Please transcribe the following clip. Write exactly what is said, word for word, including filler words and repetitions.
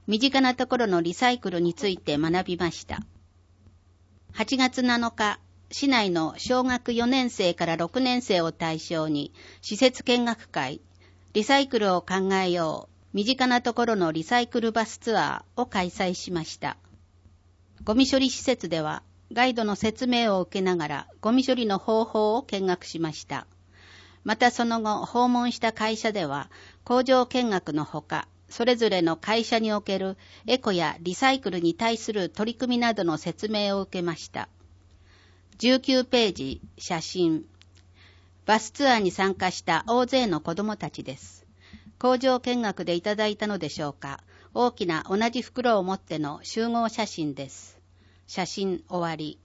身近なところのリサイクルについて学びました。はちがつなのか、市内の小学よねんせいからろくねんせいを対象に施設見学会、リサイクルを考えよう、身近なところのリサイクルバスツアーを開催しました。ゴミ処理施設ではガイドの説明を受けながらゴミ処理の方法を見学しました。またその後訪問した会社では工場見学のほか、それぞれの会社におけるエコやリサイクルに対する取り組みなどの説明を受けました。じゅうきゅうページ、写真。バスツアーに参加した大勢の子どもたちです。工場見学でいただいたのでしょうか。大きな同じ袋を持っての集合写真です。写真終わり。